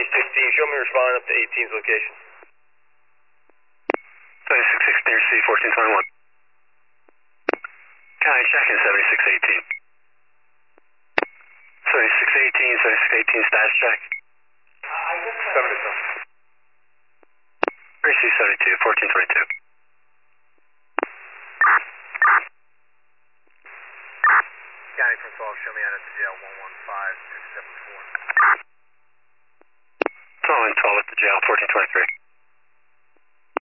16, show me responding up to 18's location. 7616, receive 1421. County check-in 7618. 7618, 7618 status check. 72. Receive 72, 1422. County from 12, show me out at the jail 115274. 12 and 12 at the jail, 1423.